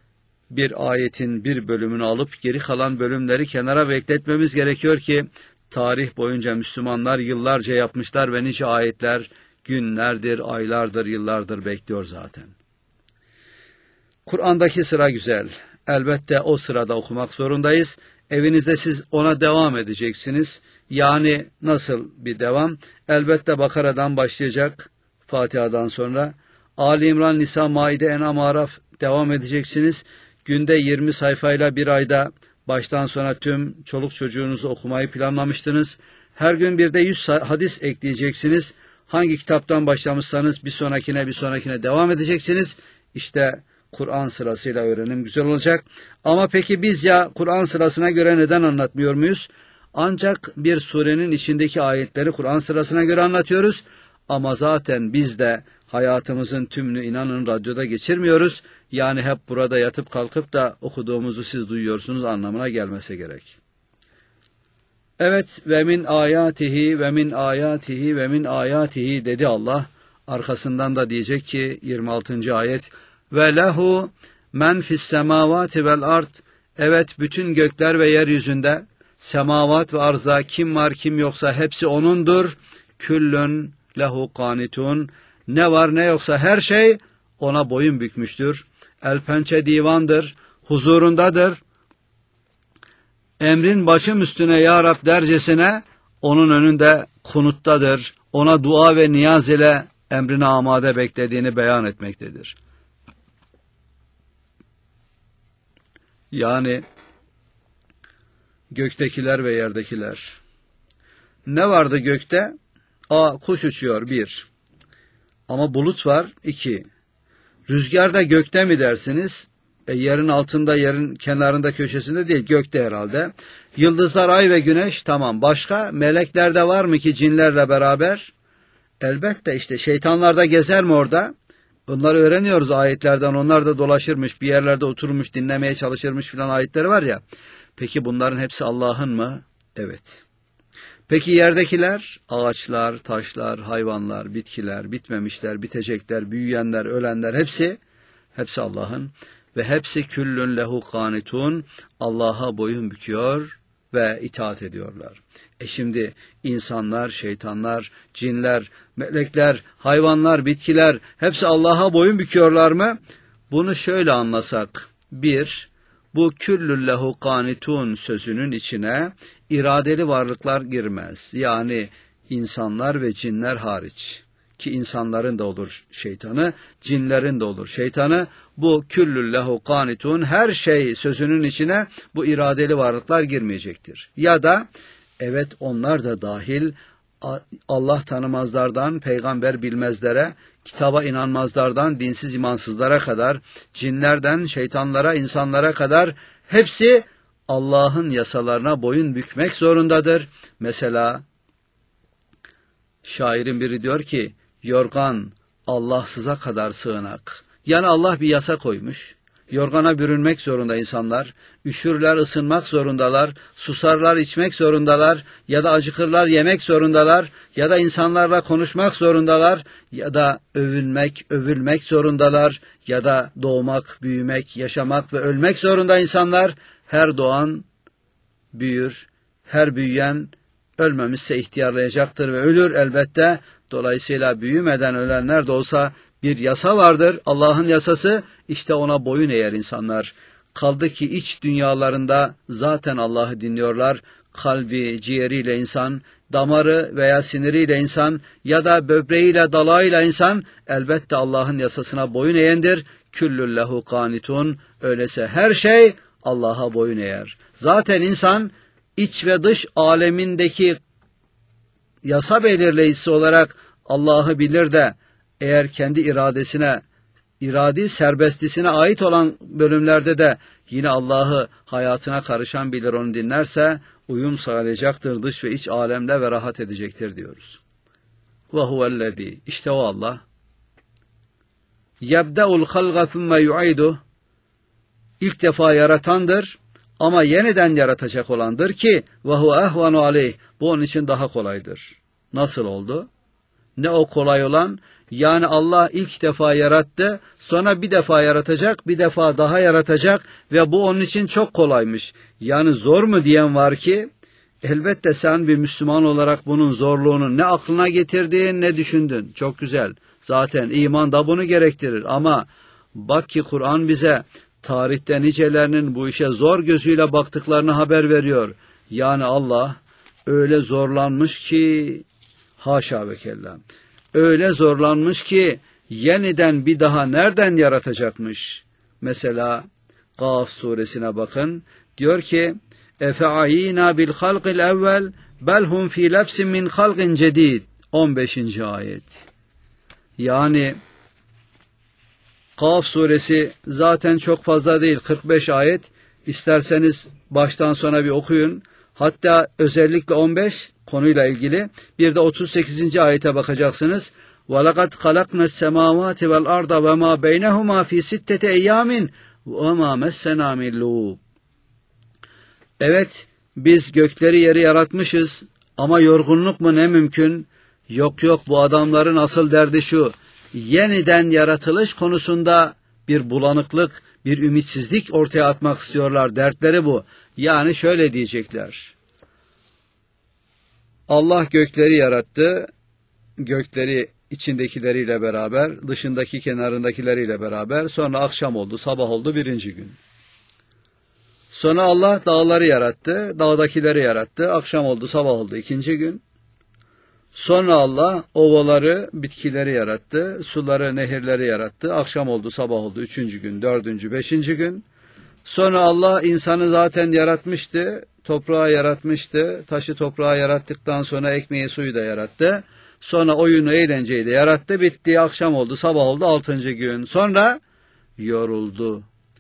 bir ayetin bir bölümünü alıp geri kalan bölümleri kenara bekletmemiz gerekiyor ki tarih boyunca Müslümanlar yıllarca yapmışlar ve nice ayetler günlerdir, aylardır, yıllardır bekliyor zaten. Kur'an'daki sıra güzel. Elbette o sırada okumak zorundayız. Evinizde siz ona devam edeceksiniz. Yani nasıl bir devam? Elbette Bakara'dan başlayacak, Fatiha'dan sonra. Ali İmran, Nisa, Maide, En'am, Araf devam edeceksiniz. Günde 20 sayfayla bir ayda baştan sona tüm çoluk çocuğunuzu okumayı planlamıştınız. Her gün bir de 100 hadis ekleyeceksiniz. Hangi kitaptan başlamışsanız bir sonrakine devam edeceksiniz. İşte Kur'an sırasıyla öğrenim güzel olacak. Ama peki biz ya Kur'an sırasına göre neden anlatmıyor muyuz? Ancak bir surenin içindeki ayetleri Kur'an sırasına göre anlatıyoruz. Ama zaten biz de hayatımızın tümünü inanın radyoda geçirmiyoruz. Yani hep burada yatıp kalkıp da okuduğumuzu siz duyuyorsunuz anlamına gelmese gerek. Evet, ve min ayatihi ve min ayatihi ve min ayatihi dedi Allah. Arkasından da diyecek ki 26. ayet ve lehu men fis semavati vel ard. Evet, bütün gökler ve yeryüzünde, semavat ve arzda kim var kim yoksa hepsi O'nundur. Küllün lehu kanitun. Ne var ne yoksa her şey O'na boyun bükmüştür. El pençe divandır, huzurundadır. Emrin başım üstüne ya Rab dercesine O'nun önünde kunuttadır. O'na dua ve niyaz ile emrine amade beklediğini beyan etmektedir. Yani göktekiler ve yerdekiler. Ne vardı gökte? Kuş uçuyor 1. Ama bulut var 2. Rüzgar da gökte mi dersiniz? Yerin altında, yerin kenarında, köşesinde değil, gökte herhalde. Yıldızlar, ay ve güneş, tamam. Başka melekler de var mı ki cinlerle beraber? Elbette, işte şeytanlar da gezer mi orada? Onları öğreniyoruz ayetlerden. Onlar da dolaşırmış, bir yerlerde oturmuş, dinlemeye çalışırmış filan ayetleri var ya. Peki bunların hepsi Allah'ın mı? Evet. Peki yerdekiler? Ağaçlar, taşlar, hayvanlar, bitkiler, bitmemişler, bitecekler, büyüyenler, ölenler hepsi Allah'ın. Ve hepsi küllün lehu kanitun, Allah'a boyun büküyor ve itaat ediyorlar. Şimdi insanlar, şeytanlar, cinler, melekler, hayvanlar, bitkiler hepsi Allah'a boyun büküyorlar mı? Bunu şöyle anlasak. 1. Bu küllün lehu kanitun sözünün içine iradeli varlıklar girmez. Yani insanlar ve cinler hariç. Ki insanların da olur şeytanı, cinlerin de olur şeytanı. Bu küllün lehu kanitun, her şey sözünün içine bu iradeli varlıklar girmeyecektir. Ya da evet, onlar da dahil, Allah tanımazlardan peygamber bilmezlere, kitaba inanmazlardan dinsiz imansızlara kadar, cinlerden şeytanlara, insanlara kadar hepsi Allah'ın yasalarına boyun bükmek zorundadır. Mesela şairin biri diyor ki, yorgan Allahsıza kadar sığınak. Yani Allah bir yasa koymuş. Yorgana bürünmek zorunda insanlar. Üşürler, ısınmak zorundalar. Susarlar, içmek zorundalar. Ya da acıkırlar, yemek zorundalar. Ya da insanlarla konuşmak zorundalar. Ya da övülmek zorundalar. Ya da doğmak, büyümek, yaşamak ve ölmek zorunda insanlar. Her doğan büyür. Her büyüyen ölmemişse ihtiyarlayacaktır ve ölür elbette. Dolayısıyla büyümeden ölenler de olsa bir yasa vardır. Allah'ın yasası, işte ona boyun eğer insanlar. Kaldı ki iç dünyalarında zaten Allah'ı dinliyorlar. Kalbi, ciğeriyle insan, damarı veya siniriyle insan ya da böbreğiyle, dalağıyla insan elbette Allah'ın yasasına boyun eğendir. Küllün lehu kanitun. Öyleyse her şey Allah'a boyun eğer. Zaten insan iç ve dış alemindeki yasa belirleyicisi olarak Allah'ı bilir de eğer kendi iradesine, iradi serbestisine ait olan bölümlerde de yine Allah'ı hayatına karışan bilir, onu dinlerse uyum sağlayacaktır dış ve iç alemde ve rahat edecektir diyoruz. Ve huvellezî, işte o Allah. Yebde'ul halga thumme yu'iduh, ilk defa yaratandır ama yeniden yaratacak olandır ki ve hu ehvanu aleyh, bu onun için daha kolaydır. Nasıl oldu? Ne o kolay olan? Yani Allah ilk defa yarattı, sonra bir defa yaratacak, bir defa daha yaratacak ve bu onun için çok kolaymış. Yani zor mu diyen var ki, elbette sen bir Müslüman olarak bunun zorluğunu ne aklına getirdin ne düşündün. Çok güzel. Zaten iman da bunu gerektirir ama bak ki Kur'an bize tarihte nicelerinin bu işe zor gözüyle baktıklarını haber veriyor. Yani Allah öyle zorlanmış ki, haşa ve kella, öyle zorlanmış ki yeniden bir daha nereden yaratacakmış? Mesela Kaf suresine bakın. Diyor ki efe'ayina bil halqil evvel belhum fi lefsin min halqin cedid. 15. ayet. Yani Kaf suresi zaten çok fazla değil, 45 ayet. İsterseniz baştan sona bir okuyun. Hatta özellikle 15 konuyla ilgili. Bir de 38. ayete bakacaksınız. وَلَقَدْ خَلَقْنَا السَّمَاوَاتِ وَالْأَرْضَ وَمَا بَيْنَهُمَا فِي سِتَّةِ اَيَّامٍ وَمَا مَسَّنَا مِنْ لُوبٍ. Evet, biz gökleri yeri yaratmışız ama yorgunluk mu ne mümkün? Yok yok, bu adamların asıl derdi şu: yeniden yaratılış konusunda bir bulanıklık, bir ümitsizlik ortaya atmak istiyorlar. Dertleri bu. Yani şöyle diyecekler: Allah gökleri yarattı, gökleri içindekileriyle beraber, dışındaki kenarındakileriyle beraber. Sonra akşam oldu, sabah oldu, birinci gün. Sonra Allah dağları yarattı, dağdakileri yarattı. Akşam oldu, sabah oldu, ikinci gün. Sonra Allah ovaları, bitkileri yarattı, suları, nehirleri yarattı. Akşam oldu, sabah oldu, üçüncü gün, dördüncü, beşinci gün. Sonra Allah insanı zaten yaratmıştı, toprağı yaratmıştı. Taşı toprağı yarattıktan sonra ekmeği, suyu da yarattı. Sonra oyunu, eğlenceyi de yarattı, bitti. Akşam oldu, sabah oldu, altıncı gün. Sonra yoruldu.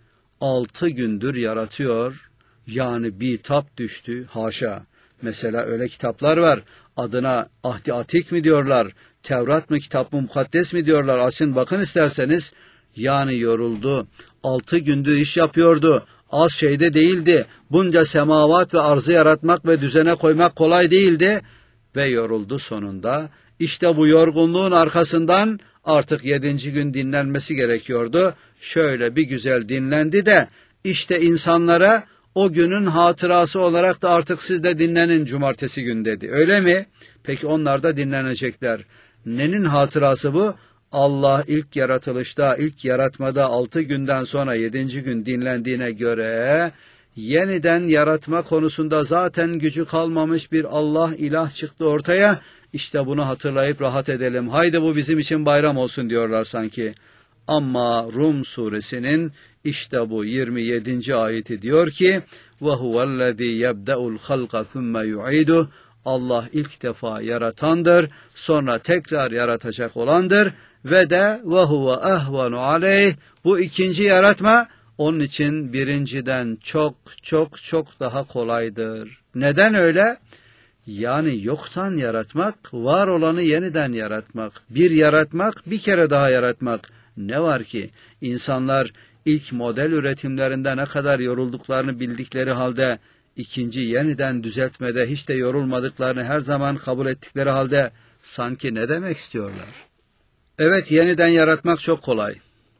6 gündür yaratıyor, yani bir kitap düştü, haşa. Mesela öyle kitaplar var, adına Ahdi Atik mi diyorlar, Tevrat mı, kitap mı, mukaddes mi diyorlar, açın bakın isterseniz. Yani yoruldu, 6 gündür iş yapıyordu, az şeyde değildi, bunca semavat ve arzı yaratmak ve düzene koymak kolay değildi ve yoruldu sonunda. İşte bu yorgunluğun arkasından artık 7. gün dinlenmesi gerekiyordu. Şöyle bir güzel dinlendi de işte insanlara o günün hatırası olarak da artık siz de dinlenin cumartesi gün dedi. Öyle mi? Peki onlar da dinlenecekler. Nenin hatırası bu? Allah ilk yaratılışta, ilk yaratmada 6 günden sonra 7. gün dinlendiğine göre yeniden yaratma konusunda zaten gücü kalmamış bir Allah, ilah çıktı ortaya. İşte bunu hatırlayıp rahat edelim. Haydi bu bizim için bayram olsun diyorlar sanki. Ama Rum suresinin işte bu 27. ayeti diyor ki: وَهُوَ الَّذ۪ي يَبْدَأُ الْخَلْقَ ثُمَّ يُعِيدُهُ. Allah ilk defa yaratandır, sonra tekrar yaratacak olandır ve de وَهُوَ اَهْوَنُ عَلَيْهِ. Bu ikinci yaratma onun için birinciden çok çok çok daha kolaydır. Neden öyle? Yani yoktan yaratmak, var olanı yeniden yaratmak, bir yaratmak, bir kere daha yaratmak. Ne var ki insanlar ilk model üretimlerinde ne kadar yorulduklarını bildikleri halde ikinci yeniden düzeltmede hiç de yorulmadıklarını her zaman kabul ettikleri halde sanki ne demek istiyorlar? Evet, yeniden yaratmak çok kolay.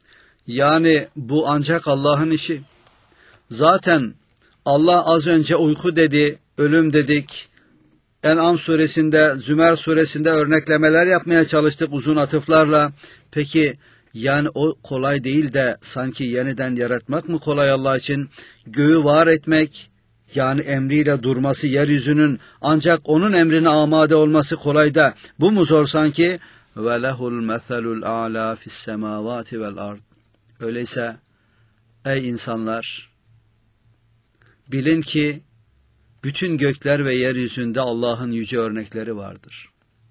Yani bu ancak Allah'ın işi. Zaten Allah az önce uyku dedi, ölüm dedik. En'am suresinde, Zümer suresinde örneklemeler yapmaya çalıştık uzun atıflarla. Peki yani o kolay değil de sanki yeniden yaratmak mı kolay Allah için? Göğü var etmek, yani emriyle durması, yeryüzünün ancak onun emrine amade olması kolay da bu mu zor sanki? وَلَهُ الْمَثَلُ الْاَعْلَى فِي السَّمَاوَاتِ وَالْاَرْضِ. Öyleyse ey insanlar, bilin ki bütün gökler ve yeryüzünde Allah'ın yüce örnekleri vardır.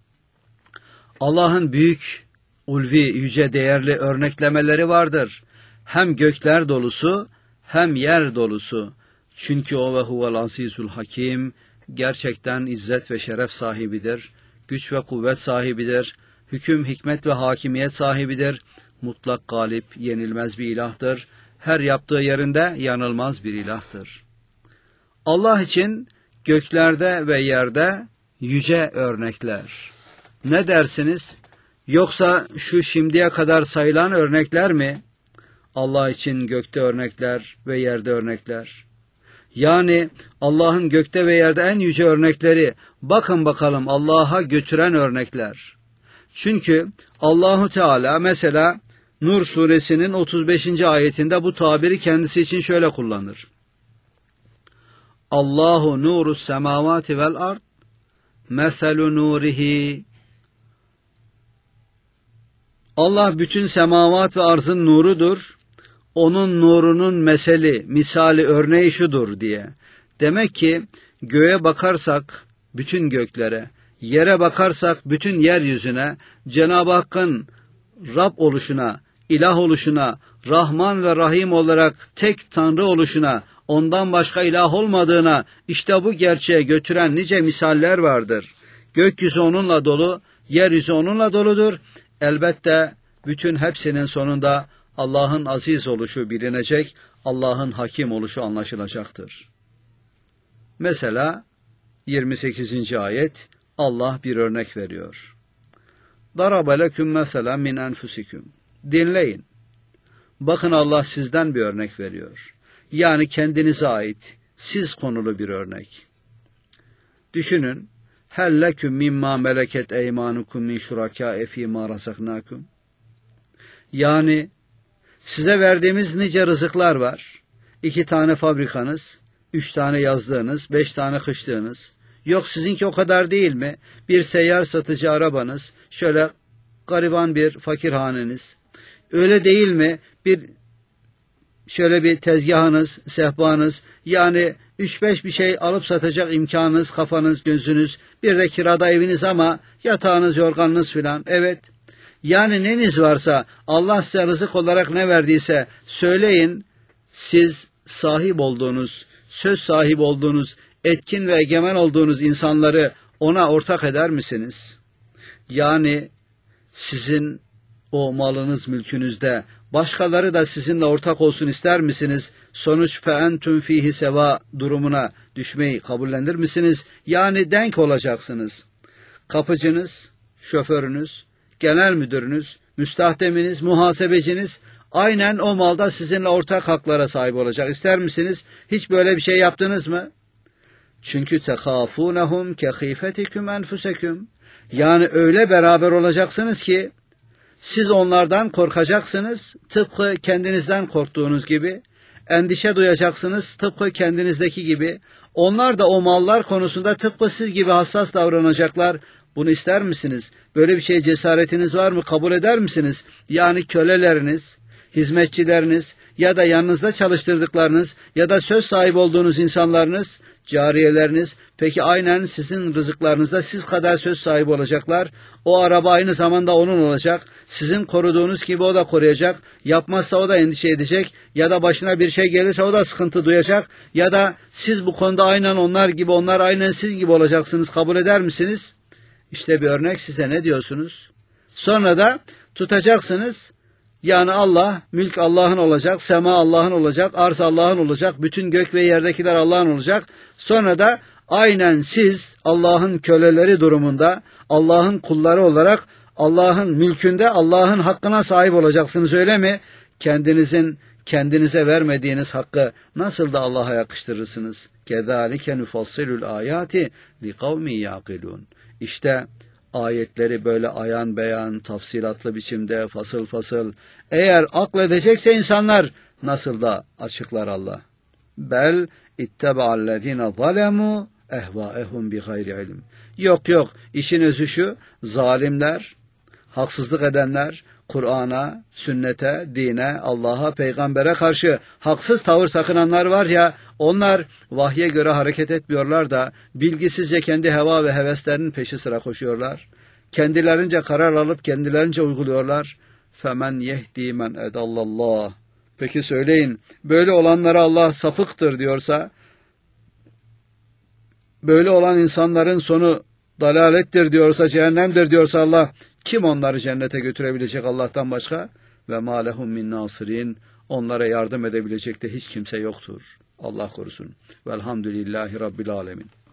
Allah'ın büyük, ulvi, yüce, değerli örneklemeleri vardır. Hem gökler dolusu hem yer dolusu. Çünkü o ve huvel azizul hakim gerçekten izzet ve şeref sahibidir. Güç ve kuvvet sahibidir. Hüküm, hikmet ve hakimiyet sahibidir. Mutlak galip, yenilmez bir ilahtır. Her yaptığı yerinde yanılmaz bir ilahtır. Allah için göklerde ve yerde yüce örnekler. Ne dersiniz? Yoksa şu şimdiye kadar sayılan örnekler mi? Allah için gökte örnekler ve yerde örnekler. Yani Allah'ın gökte ve yerde en yüce örnekleri, bakın bakalım Allah'a götüren örnekler. Çünkü Allahu Teala mesela Nur suresinin 35. ayetinde bu tabiri kendisi için şöyle kullanır. Allahu nurus semavati vel ard meselu nurihi. Allah bütün semavat ve arzın nurudur. Onun nurunun meseli, misali, örneği şudur diye. Demek ki göğe bakarsak bütün göklere, yere bakarsak bütün yeryüzüne, Cenab-ı Hakk'ın Rab oluşuna, ilah oluşuna, Rahman ve Rahim olarak tek Tanrı oluşuna, ondan başka ilah olmadığına, işte bu gerçeğe götüren nice misaller vardır. Gökyüzü onunla dolu, yeryüzü onunla doludur. Elbette bütün hepsinin sonunda Allah'ın aziz oluşu bilinecek, Allah'ın hakim oluşu anlaşılacaktır. Mesela 28. ayet Allah bir örnek veriyor. Darabe leküm meselen min enfusikum. Dinleyin. Bakın Allah sizden bir örnek veriyor. Yani kendinize ait, siz konulu bir örnek. Düşünün. Hel leküm mimma meleket eymanukum min şurakâe fîmâ razaknâkum. Yani size verdiğimiz nice rızıklar var. 2 tane fabrikanız, 3 tane yazlığınız, 5 tane kışlığınız. Yok sizinki o kadar değil mi? Bir seyyar satıcı arabanız, şöyle gariban bir fakirhaneniz. Öyle değil mi? Şöyle bir tezgahınız, sehpanız, yani 3-5 bir şey alıp satacak imkanınız, kafanız, gözünüz, bir de kirada eviniz ama yatağınız, yorganınız filan. Evet. Yani neniz varsa Allah size rızık olarak ne verdiyse söyleyin, siz sahip olduğunuz, söz sahibi olduğunuz, etkin ve egemen olduğunuz insanları ona ortak eder misiniz? Yani sizin o malınız, mülkünüzde başkaları da sizinle ortak olsun ister misiniz? Sonuç feentüm fihi seva durumuna düşmeyi kabullenir misiniz? Yani denk olacaksınız. Kapıcınız, şoförünüz, genel müdürünüz, müstahdeminiz, muhasebeciniz aynen o malda sizinle ortak haklara sahip olacak. İster misiniz? Hiç böyle bir şey yaptınız mı? Çünkü tekhafunehum kehifetikum enfusekum. Yani öyle beraber olacaksınız ki siz onlardan korkacaksınız, tıpkı kendinizden korktuğunuz gibi. Endişe duyacaksınız, tıpkı kendinizdeki gibi. Onlar da o mallar konusunda tıpkı siz gibi hassas davranacaklar. Bunu ister misiniz? Böyle bir şeye cesaretiniz var mı? Kabul eder misiniz? Yani köleleriniz, hizmetçileriniz ya da yanınızda çalıştırdıklarınız ya da söz sahibi olduğunuz insanlarınız, cariyeleriniz, peki aynen sizin rızıklarınızda siz kadar söz sahibi olacaklar. O araba aynı zamanda onun olacak. Sizin koruduğunuz gibi o da koruyacak. Yapmazsa o da endişe edecek. Ya da başına bir şey gelirse o da sıkıntı duyacak. Ya da siz bu konuda aynen onlar gibi, onlar aynen siz gibi olacaksınız. Kabul eder misiniz? İşte bir örnek, size ne diyorsunuz? Sonra da tutacaksınız. Yani Allah, mülk Allah'ın olacak, sema Allah'ın olacak, arz Allah'ın olacak, bütün gök ve yerdekiler Allah'ın olacak. Sonra da aynen siz Allah'ın köleleri durumunda, Allah'ın kulları olarak Allah'ın mülkünde Allah'ın hakkına sahip olacaksınız, öyle mi? Kendinize vermediğiniz hakkı nasıl da Allah'a yakıştırırsınız? Kezalike nufassilul ayati liqavmin yaqilun. İşte ayetleri böyle ayan beyan, tafsilatlı biçimde, fasıl fasıl, eğer akledecekse insanlar nasıl da açıklar Allah. Bel ittebaallezine zalemu ehvaehum bi gayri ilim. Yok, işin özü şu: zalimler, haksızlık edenler, Kur'an'a, sünnete, dine, Allah'a, peygambere karşı haksız tavır sakınanlar var ya, onlar vahye göre hareket etmiyorlar da bilgisizce kendi heva ve heveslerinin peşi sıra koşuyorlar. Kendilerince karar alıp kendilerince uyguluyorlar. Femen yehdi men edallallah. Peki söyleyin, böyle olanlara Allah sapıktır diyorsa, böyle olan insanların sonu dalalettir diyorsa, cehennemdir diyorsa Allah, kim onları cennete götürebilecek Allah'tan başka? Ve ma lehum min nasirin. Onlara yardım edebilecek de hiç kimse yoktur. Allah korusun. Velhamdülillahi Rabbil alemin.